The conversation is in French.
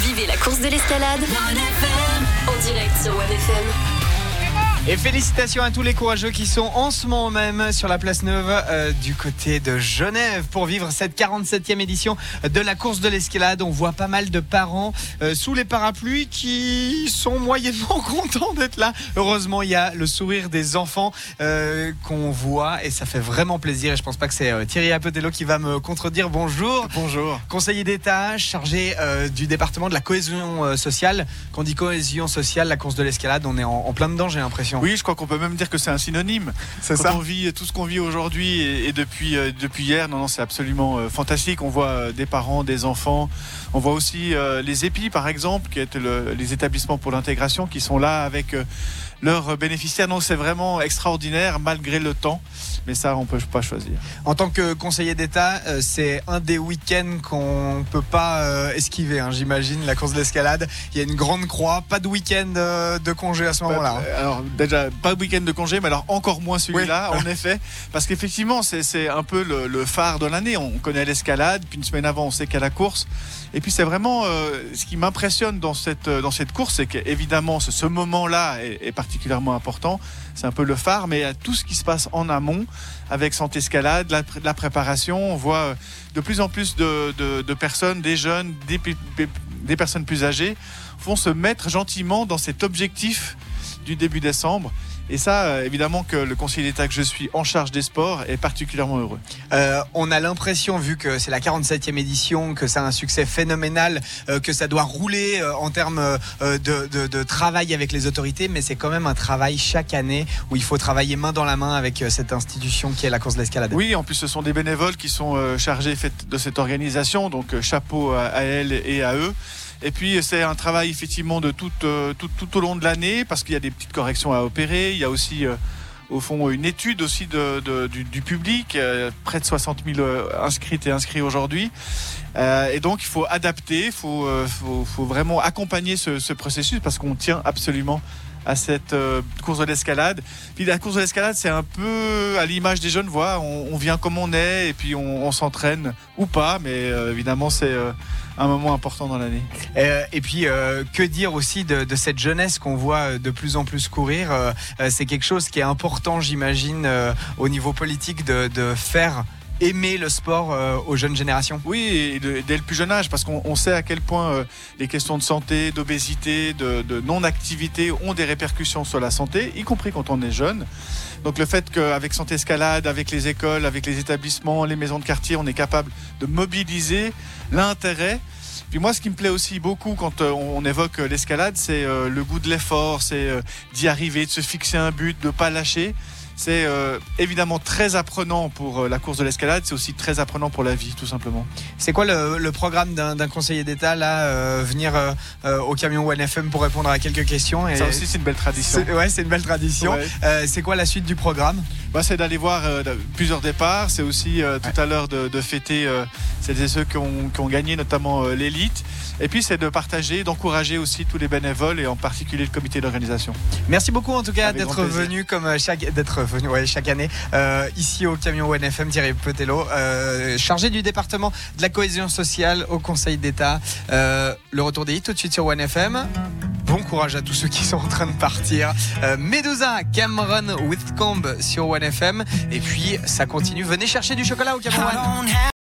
Vivez la course de l'escalade en direct sur OneFM. Et félicitations à tous les courageux qui sont en ce moment même sur la place Neuve du côté de Genève pour vivre cette 47e édition de la course de l'escalade. On voit pas mal de parents sous les parapluies qui sont moyennement contents d'être là. Heureusement, il y a le sourire des enfants qu'on voit et ça fait vraiment plaisir. Et je pense pas que c'est Thierry Apotello qui va me contredire. Bonjour. Bonjour. Conseiller d'État chargé du département de la cohésion sociale. Quand on dit cohésion sociale, la course de l'escalade, on est en plein dedans, j'ai l'impression. Oui, je crois qu'on peut même dire que c'est un synonyme. C'est Quand ça. on vit tout ce qu'on vit aujourd'hui et depuis hier, non, c'est absolument fantastique. On voit des parents, des enfants. On voit aussi les épis, par exemple, qui est les établissements pour l'intégration, qui sont là avec leurs bénéficiaires. Non, c'est vraiment extraordinaire malgré le temps. Mais ça, on ne peut pas choisir. En tant que conseiller d'État, c'est un des week-ends qu'on ne peut pas esquiver, hein, j'imagine, la course d'escalade. Il y a une grande croix, pas de week-end de congé à ce moment-là. Alors déjà, pas de week-end de congé, mais alors encore moins celui-là, Oui. en effet. Parce qu'effectivement, c'est un peu le phare de l'année. On connaît l'escalade, puis une semaine avant, on sait qu'il y a la course. Et puis c'est vraiment ce qui m'impressionne dans cette course, c'est qu'évidemment, ce moment-là est particulièrement important. C'est un peu le phare, mais il y a tout ce qui se passe en amont avec Santé Escalade, la préparation. On voit de plus en plus de personnes, des jeunes, des personnes plus âgées, vont se mettre gentiment dans cet objectif du début décembre. Et ça, évidemment que le conseiller d'État que je suis en charge des sports est particulièrement heureux. On a l'impression, vu que c'est la 47e édition, que ça a un succès phénoménal, que ça doit rouler en termes de travail avec les autorités, mais c'est quand même un travail chaque année où il faut travailler main dans la main avec cette institution qui est la course de l'escalade. Oui, en plus ce sont des bénévoles qui sont chargés de cette organisation, donc chapeau à elles et à eux. Et puis c'est un travail effectivement de tout au long de l'année, parce qu'il y a des petites corrections à opérer. Il y a aussi au fond une étude aussi du public, près de 60 000 inscrites et inscrits aujourd'hui. Et donc il faut adapter, il faut vraiment accompagner ce processus, parce qu'on tient absolument à cette course de l'escalade. Puis la course de l'escalade, c'est un peu à l'image des jeunes voix. On vient comme on est et puis on s'entraîne ou pas, mais évidemment c'est un moment important dans l'année. Et puis que dire aussi de cette jeunesse qu'on voit de plus en plus courir. C'est quelque chose qui est important, j'imagine, au niveau politique, de faire aimer le sport aux jeunes générations. Oui, et dès le plus jeune âge, parce qu'on sait à quel point les questions de santé, d'obésité, de non-activité ont des répercussions sur la santé, y compris quand on est jeune. Donc le fait qu'avec Santé Escalade, avec les écoles, avec les établissements, les maisons de quartier, on est capable de mobiliser l'intérêt. Puis moi, ce qui me plaît aussi beaucoup quand on évoque l'escalade, c'est le goût de l'effort, c'est d'y arriver, de se fixer un but, de ne pas lâcher. C'est évidemment très apprenant pour la course de l'escalade, c'est aussi très apprenant pour la vie, tout simplement. C'est quoi le programme d'un conseiller d'État, là, venir au camion OneFM pour répondre à quelques questions et ça aussi, c'est une belle tradition. C'est une belle tradition. Ouais. C'est quoi la suite du programme ? C'est d'aller voir plusieurs départs. C'est aussi tout à l'heure de fêter celles et ceux qui ont gagné, notamment l'élite. Et puis c'est de partager, d'encourager aussi tous les bénévoles et en particulier le comité d'organisation. Merci beaucoup en tout cas Avec d'être venu chaque année ici au camion OneFM. Thierry Potello, chargé du département de la cohésion sociale au Conseil d'État. Le retour des hits tout de suite sur OneFM. Bon courage à tous ceux qui sont en train de partir. Medusa, Cameron Whitcomb sur OneFM. Et puis ça continue. Venez chercher du chocolat au camion One.